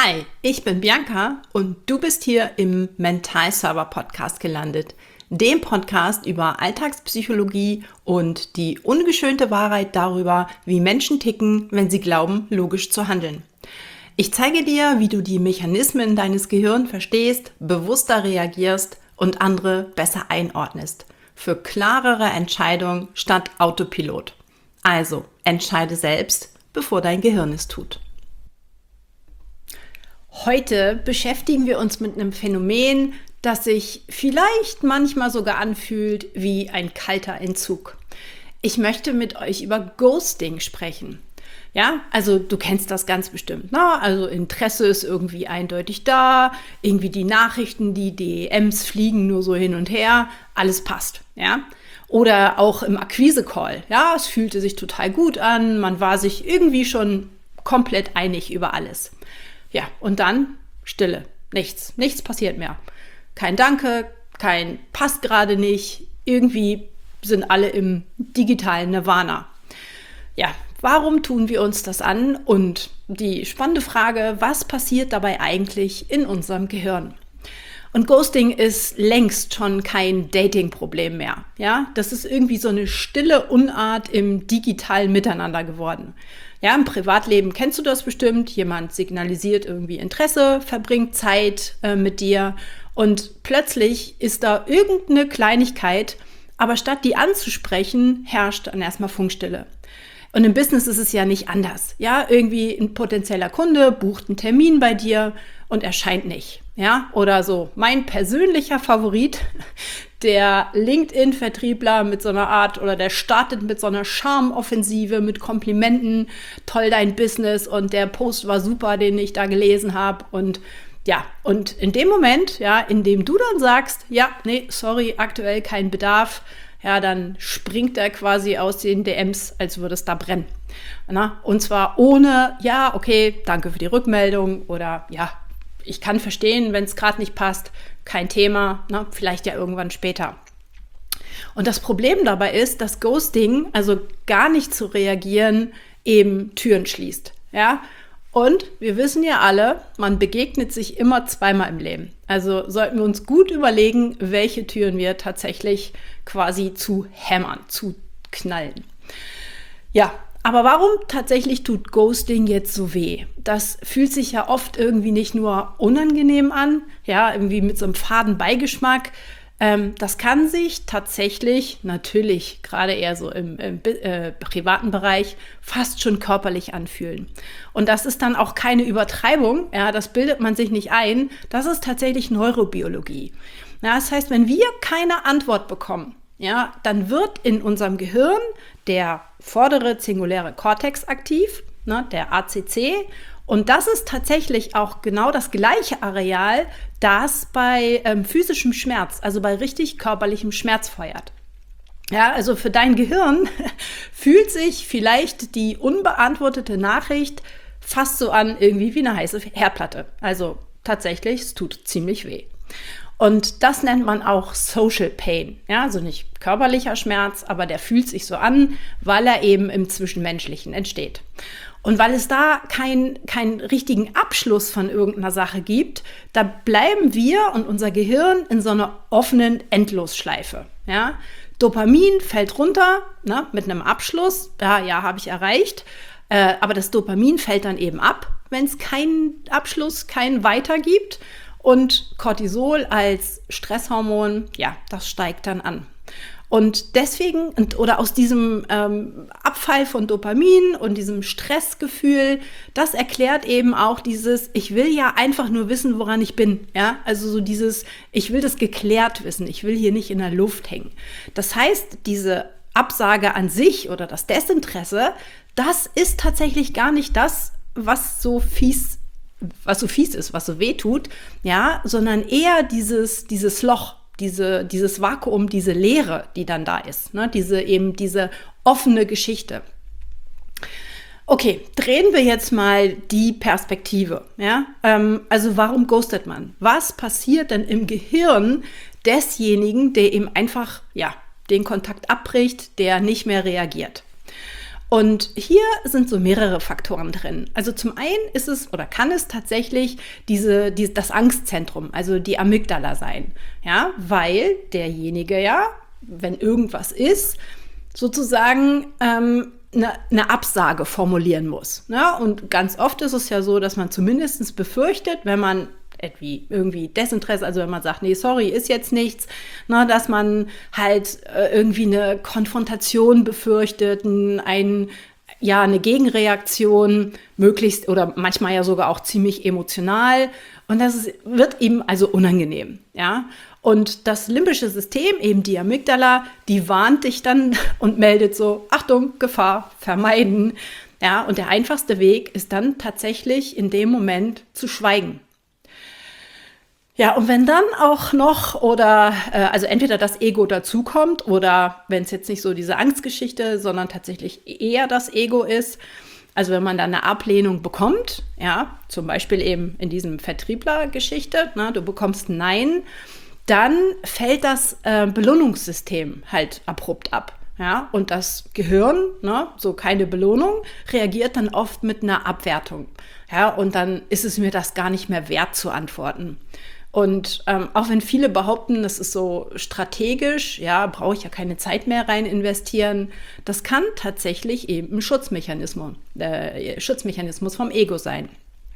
Hi, ich bin Bianca und du bist hier im Mental Server Podcast gelandet, dem Podcast über Alltagspsychologie und die ungeschönte Wahrheit darüber, wie Menschen ticken, wenn sie glauben, logisch zu handeln. Ich zeige dir, wie du die Mechanismen deines Gehirns verstehst, bewusster reagierst und andere besser einordnest. Für klarere Entscheidungen statt Autopilot. Also, entscheide selbst, bevor dein Gehirn es tut. Heute beschäftigen wir uns mit einem Phänomen, das sich vielleicht manchmal sogar anfühlt wie ein kalter Entzug. Ich möchte mit euch über Ghosting sprechen. Ja, also du kennst das ganz bestimmt. Ne? Also Interesse ist irgendwie eindeutig da, irgendwie die Nachrichten, die DMs fliegen nur so hin und her, alles passt. Ja? Oder auch im Akquise-Call. Ja, es fühlte sich total gut an, man war sich irgendwie schon komplett einig über alles. Ja, und dann Stille, nichts passiert mehr. Kein Danke, kein passt gerade nicht, irgendwie sind alle im digitalen Nirvana. Ja, warum tun wir uns das an? Und die spannende Frage, was passiert dabei eigentlich in unserem Gehirn? Und Ghosting ist längst schon kein Dating-Problem mehr. Ja, das ist irgendwie so eine stille Unart im digitalen Miteinander geworden. Ja, im Privatleben kennst du das bestimmt. Jemand signalisiert irgendwie Interesse, verbringt Zeit mit dir und plötzlich ist da irgendeine Kleinigkeit, aber statt die anzusprechen, herrscht dann erstmal Funkstille. Und im Business ist es ja nicht anders. Ja, irgendwie ein potenzieller Kunde bucht einen Termin bei dir und erscheint nicht. Ja, oder so mein persönlicher Favorit, der LinkedIn-Vertriebler mit so einer Art oder der startet mit so einer Charmoffensive, mit Komplimenten, toll dein Business und der Post war super, den ich da gelesen habe und ja, und in dem Moment, ja, in dem du dann sagst, ja, nee, sorry, aktuell kein Bedarf, ja, dann springt er quasi aus den DMs, als würde es da brennen. Na? Und zwar ohne, ja, okay, danke für die Rückmeldung oder ja, ich kann verstehen, wenn es gerade nicht passt, kein Thema, ne? Vielleicht ja irgendwann später. Und das Problem dabei ist, dass Ghosting, also gar nicht zu reagieren, eben Türen schließt. Ja? Und wir wissen ja alle, man begegnet sich immer zweimal im Leben. Also sollten wir uns gut überlegen, welche Türen wir tatsächlich quasi zu hämmern, zu knallen. Ja, aber warum tatsächlich tut Ghosting jetzt so weh? Das fühlt sich ja oft irgendwie nicht nur unangenehm an, ja, irgendwie mit so einem faden Beigeschmack. Das kann sich tatsächlich, natürlich gerade eher so im privaten Bereich, fast schon körperlich anfühlen. Und das ist dann auch keine Übertreibung, ja, das bildet man sich nicht ein, das ist tatsächlich Neurobiologie. Ja, das heißt, wenn wir keine Antwort bekommen, ja, dann wird in unserem Gehirn der vordere zinguläre Kortex aktiv, ne, der ACC. Und das ist tatsächlich auch genau das gleiche Areal, das bei physischem Schmerz, also bei richtig körperlichem Schmerz feuert. Ja, also für dein Gehirn fühlt sich vielleicht die unbeantwortete Nachricht fast so an, irgendwie wie eine heiße Herdplatte. Also tatsächlich, es tut ziemlich weh. Und das nennt man auch Social Pain. Ja, also nicht körperlicher Schmerz, aber der fühlt sich so an, weil er eben im Zwischenmenschlichen entsteht. Und weil es da keinen richtigen Abschluss von irgendeiner Sache gibt, da bleiben wir und unser Gehirn in so einer offenen Endlosschleife. Ja? Dopamin fällt runter, ne, mit einem Abschluss. Ja, habe ich erreicht. Aber das Dopamin fällt dann eben ab, wenn es keinen Abschluss, keinen Weiter gibt. Und Cortisol als Stresshormon, ja, das steigt dann an. Und deswegen, oder aus diesem Abfall von Dopamin und diesem Stressgefühl, das erklärt eben auch dieses, ich will ja einfach nur wissen, woran ich bin. Ja? Also so dieses, ich will das geklärt wissen, ich will hier nicht in der Luft hängen. Das heißt, diese Absage an sich oder das Desinteresse, das ist tatsächlich gar nicht das, was so fies ist, was so weh tut, ja, sondern eher dieses Loch, dieses Vakuum, diese Leere, die dann da ist, ne? Diese offene Geschichte. Okay, drehen wir jetzt mal die Perspektive. Ja? Also warum ghostet man? Was passiert denn im Gehirn desjenigen, der eben einfach den Kontakt abbricht, der nicht mehr reagiert? Und hier sind so mehrere Faktoren drin. Also zum einen ist es oder kann es tatsächlich das Angstzentrum, also die Amygdala sein. Ja, weil derjenige ja, wenn irgendwas ist, sozusagen eine Absage formulieren muss. Ne? Und ganz oft ist es ja so, dass man zumindest befürchtet, wenn man irgendwie Desinteresse, also wenn man sagt, nee, sorry, ist jetzt nichts, ne, dass man halt irgendwie eine Konfrontation befürchtet, eine Gegenreaktion, möglichst oder manchmal ja sogar auch ziemlich emotional. Und wird eben also unangenehm, ja. Und das limbische System, eben die Amygdala, die warnt dich dann und meldet so, Achtung, Gefahr, vermeiden. Ja, und der einfachste Weg ist dann tatsächlich in dem Moment zu schweigen. Ja, und wenn dann auch noch also entweder das Ego dazukommt oder wenn es jetzt nicht so diese Angstgeschichte, sondern tatsächlich eher das Ego ist, also wenn man dann eine Ablehnung bekommt, ja, zum Beispiel eben in diesem Vertriebler-Geschichte, ne, du bekommst ein Nein, dann fällt das Belohnungssystem halt abrupt ab. Ja, und das Gehirn, ne, so keine Belohnung, reagiert dann oft mit einer Abwertung. Ja, und dann ist es mir das gar nicht mehr wert zu antworten. Und auch wenn viele behaupten, das ist so strategisch, ja, brauche ich ja keine Zeit mehr rein investieren, das kann tatsächlich eben ein Schutzmechanismus vom Ego sein.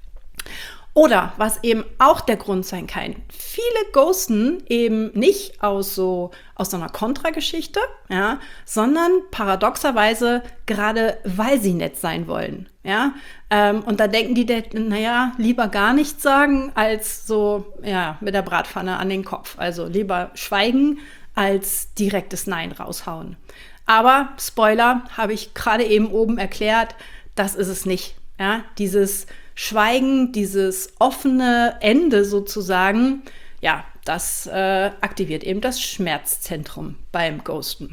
Oder was eben auch der Grund sein kann, viele ghosten eben nicht aus so einer Kontrageschichte, ja, sondern paradoxerweise gerade, weil sie nett sein wollen. Ja? Und da denken die, naja, lieber gar nichts sagen, als so ja, mit der Bratpfanne an den Kopf. Also lieber schweigen, als direktes Nein raushauen. Aber, Spoiler, habe ich gerade eben oben erklärt, das ist es nicht. Ja? Dieses Schweigen, dieses offene Ende sozusagen, ja, das aktiviert eben das Schmerzzentrum beim Ghosten.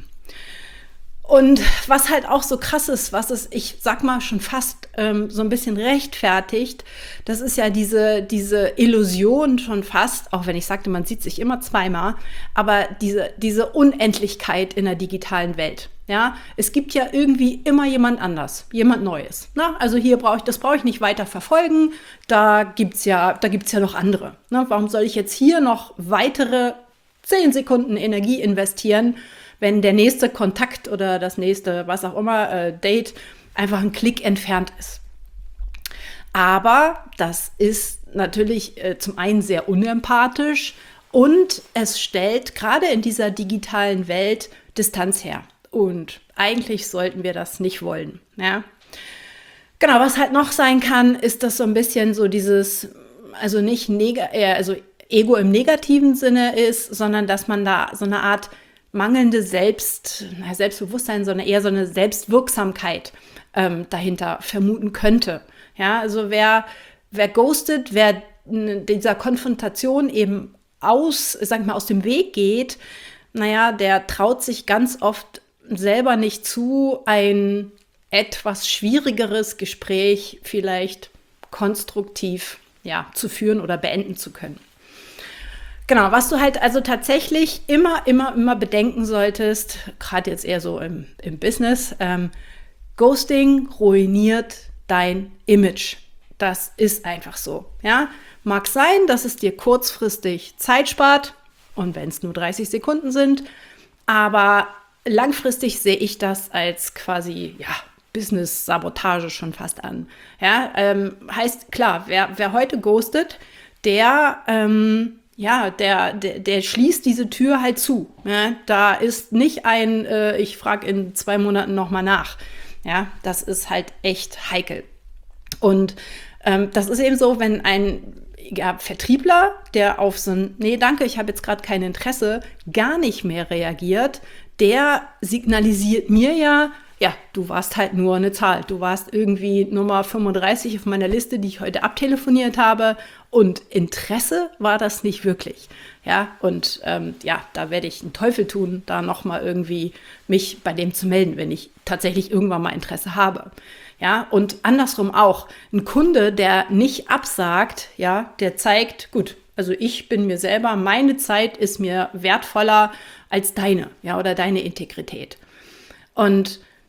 Und was halt auch so krass ist, was es, ich sag mal, schon fast so ein bisschen rechtfertigt, das ist ja diese Illusion schon fast, auch wenn ich sagte, man sieht sich immer zweimal, aber diese Unendlichkeit in der digitalen Welt. Ja, es gibt ja irgendwie immer jemand anders, jemand Neues. Ne? Also das brauche ich nicht weiter verfolgen. Da gibt's ja noch andere. Ne? Warum soll ich jetzt hier noch weitere 10 Sekunden Energie investieren, wenn der nächste Kontakt oder das nächste, was auch immer, Date einfach ein Klick entfernt ist? Aber das ist natürlich zum einen sehr unempathisch und es stellt gerade in dieser digitalen Welt Distanz her. Und eigentlich sollten wir das nicht wollen. Ja? Genau, was halt noch sein kann, ist das so ein bisschen so dieses, also nicht also Ego im negativen Sinne ist, sondern dass man da so eine Art mangelnde Selbstbewusstsein, sondern eher so eine Selbstwirksamkeit dahinter vermuten könnte. Ja, also wer ghostet, wer dieser Konfrontation eben aus dem Weg geht, naja, der traut sich ganz oft selber nicht zu, ein etwas schwierigeres Gespräch vielleicht konstruktiv zu führen oder beenden zu können. Genau, was du halt also tatsächlich immer bedenken solltest, gerade jetzt eher so im Business, Ghosting ruiniert dein Image. Das ist einfach so. Ja? Mag sein, dass es dir kurzfristig Zeit spart und wenn es nur 30 Sekunden sind, aber langfristig sehe ich das als quasi, Business-Sabotage schon fast an. Ja, heißt, klar, wer heute ghostet, der schließt diese Tür halt zu. Ja? Da ist nicht ich frage in 2 Monaten nochmal nach. Ja, das ist halt echt heikel. Und das ist eben so, wenn ein Vertriebler, der auf so ein, nee, danke, ich habe jetzt gerade kein Interesse, gar nicht mehr reagiert, der signalisiert mir ja, du warst halt nur eine Zahl. Du warst irgendwie Nummer 35 auf meiner Liste, die ich heute abtelefoniert habe. Und Interesse war das nicht wirklich. Ja, und da werde ich einen Teufel tun, da nochmal irgendwie mich bei dem zu melden, wenn ich tatsächlich irgendwann mal Interesse habe. Ja, und andersrum auch. Ein Kunde, der nicht absagt, ja, der zeigt, gut, also ich bin mir selber, meine Zeit ist mir wertvoller als deine, ja, oder deine Integrität. Und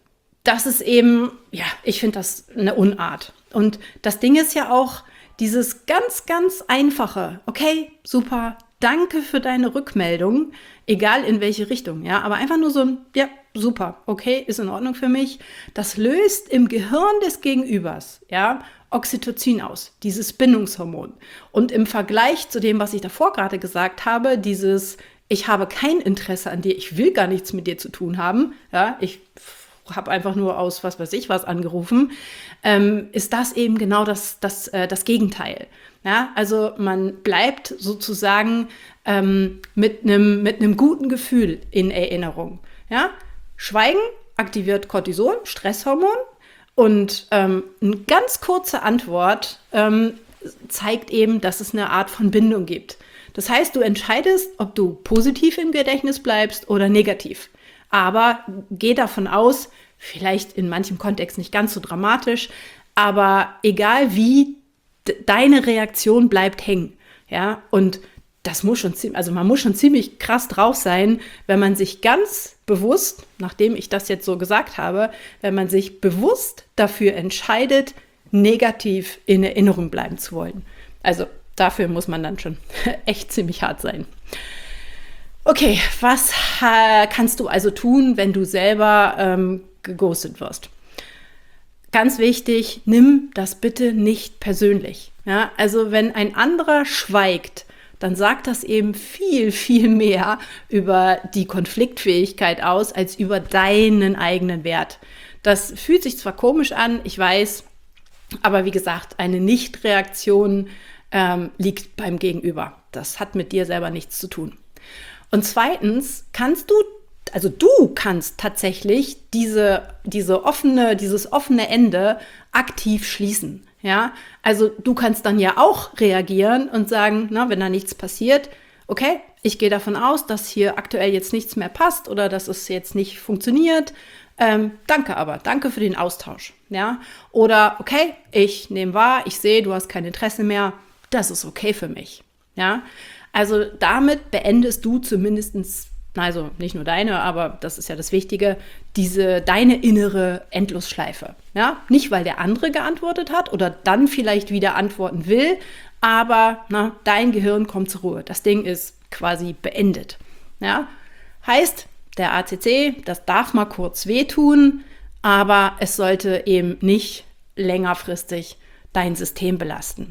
das ist eben, ja, ich finde das eine Unart. Und das Ding ist ja auch dieses ganz, ganz einfache, okay, super, danke für deine Rückmeldung, egal in welche Richtung, ja, aber einfach nur so ein, ja, super, okay, ist in Ordnung für mich. Das löst im Gehirn des Gegenübers, ja, Oxytocin aus, dieses Bindungshormon. Und im Vergleich zu dem, was ich davor gerade gesagt habe, dieses, ich habe kein Interesse an dir, ich will gar nichts mit dir zu tun haben, ja, ich habe einfach nur aus was weiß ich was angerufen, ist das eben genau das Gegenteil. Ja, also man bleibt sozusagen mit einem guten Gefühl in Erinnerung. Ja? Schweigen aktiviert Cortisol, Stresshormon, und eine ganz kurze Antwort zeigt eben, dass es eine Art von Bindung gibt. Das heißt, du entscheidest, ob du positiv im Gedächtnis bleibst oder negativ. Aber geh davon aus, vielleicht in manchem Kontext nicht ganz so dramatisch, aber egal wie, deine Reaktion bleibt hängen. Ja? Und das muss schon man muss schon ziemlich krass drauf sein, wenn man sich ganz bewusst, nachdem ich das jetzt so gesagt habe, wenn man sich bewusst dafür entscheidet, negativ in Erinnerung bleiben zu wollen. Also dafür muss man dann schon echt ziemlich hart sein. Okay, was kannst du also tun, wenn du selber geghostet wirst? Ganz wichtig, nimm das bitte nicht persönlich. Ja? Also wenn ein anderer schweigt, dann sagt das eben viel, viel mehr über die Konfliktfähigkeit aus, als über deinen eigenen Wert. Das fühlt sich zwar komisch an, ich weiß, aber wie gesagt, eine Nichtreaktion liegt beim Gegenüber. Das hat mit dir selber nichts zu tun. Und zweitens du kannst tatsächlich dieses offene Ende aktiv schließen. Ja? Also du kannst dann ja auch reagieren und sagen, na, wenn da nichts passiert, okay, ich gehe davon aus, dass hier aktuell jetzt nichts mehr passt oder dass es jetzt nicht funktioniert. Danke für den Austausch. Ja? Oder okay, ich nehme wahr, ich sehe, du hast kein Interesse mehr, das ist okay für mich. Ja? Also damit beendest du zumindest, also nicht nur deine, aber das ist ja das Wichtige, deine innere Endlosschleife. Ja? Nicht, weil der andere geantwortet hat oder dann vielleicht wieder antworten will, aber dein Gehirn kommt zur Ruhe. Das Ding ist quasi beendet. Ja? Heißt, der ACC, das darf mal kurz wehtun, aber es sollte eben nicht längerfristig dein System belasten.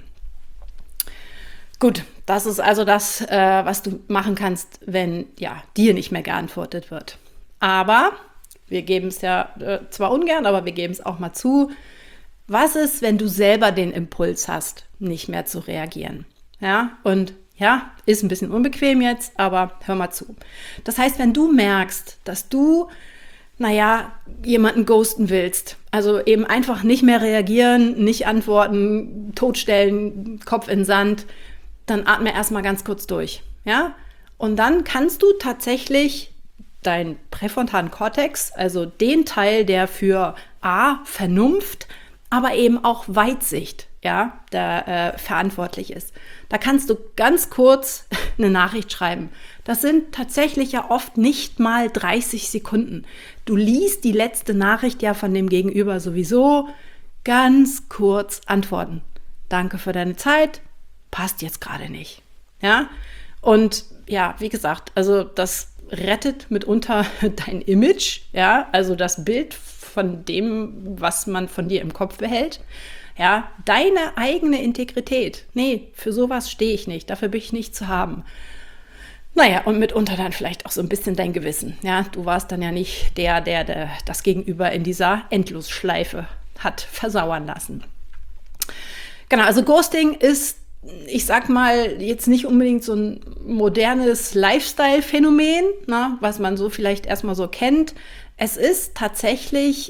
Gut, das ist also das, was du machen kannst, wenn dir nicht mehr geantwortet wird. Aber wir geben es ja zwar ungern, aber wir geben es auch mal zu. Was ist, wenn du selber den Impuls hast, nicht mehr zu reagieren? Ja, und ja, ist ein bisschen unbequem jetzt, aber hör mal zu. Das heißt, wenn du merkst, dass du, jemanden ghosten willst, also eben einfach nicht mehr reagieren, nicht antworten, totstellen, Kopf in den Sand, dann atme erstmal ganz kurz durch, ja? Und dann kannst du tatsächlich deinen präfrontalen Kortex, also den Teil, der für Vernunft, aber eben auch Weitsicht, ja, der verantwortlich ist. Da kannst du ganz kurz eine Nachricht schreiben. Das sind tatsächlich ja oft nicht mal 30 Sekunden. Du liest die letzte Nachricht ja von dem Gegenüber sowieso, ganz kurz antworten. Danke für deine Zeit. Passt jetzt gerade nicht. Ja? Und ja, wie gesagt, also das rettet mitunter dein Image, ja, also das Bild von dem, was man von dir im Kopf behält. Ja, deine eigene Integrität. Nee, für sowas stehe ich nicht, dafür bin ich nicht zu haben. Und mitunter dann vielleicht auch so ein bisschen dein Gewissen. Ja, du warst dann ja nicht der das Gegenüber in dieser Endlosschleife hat versauern lassen. Genau, also Ghosting ist, ich sag mal, jetzt nicht unbedingt so ein modernes Lifestyle-Phänomen, was man so vielleicht erstmal so kennt. Es ist tatsächlich,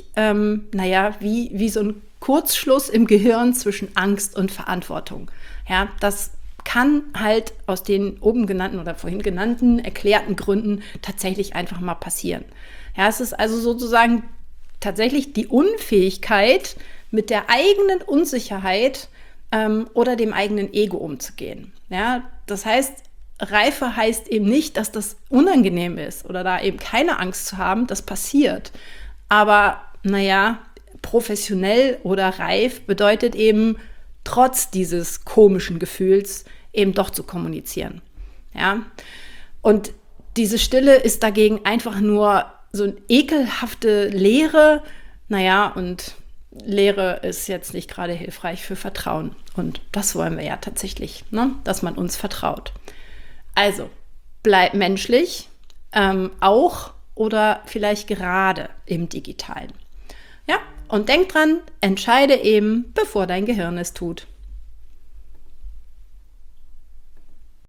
wie so ein Kurzschluss im Gehirn zwischen Angst und Verantwortung. Ja, das kann halt aus den oben genannten oder vorhin genannten erklärten Gründen tatsächlich einfach mal passieren. Ja, es ist also sozusagen tatsächlich die Unfähigkeit, mit der eigenen Unsicherheit oder dem eigenen Ego umzugehen. Ja, das heißt, Reife heißt eben nicht, dass das unangenehm ist oder da eben keine Angst zu haben, das passiert. Aber naja, professionell oder reif bedeutet eben, trotz dieses komischen Gefühls eben doch zu kommunizieren. Ja? Und diese Stille ist dagegen einfach nur so eine ekelhafte Leere. Naja, und Leere ist jetzt nicht gerade hilfreich für Vertrauen. Und das wollen wir ja tatsächlich, ne? Dass man uns vertraut. Also, bleib menschlich, auch oder vielleicht gerade im Digitalen. Ja, und denk dran, entscheide eben, bevor dein Gehirn es tut.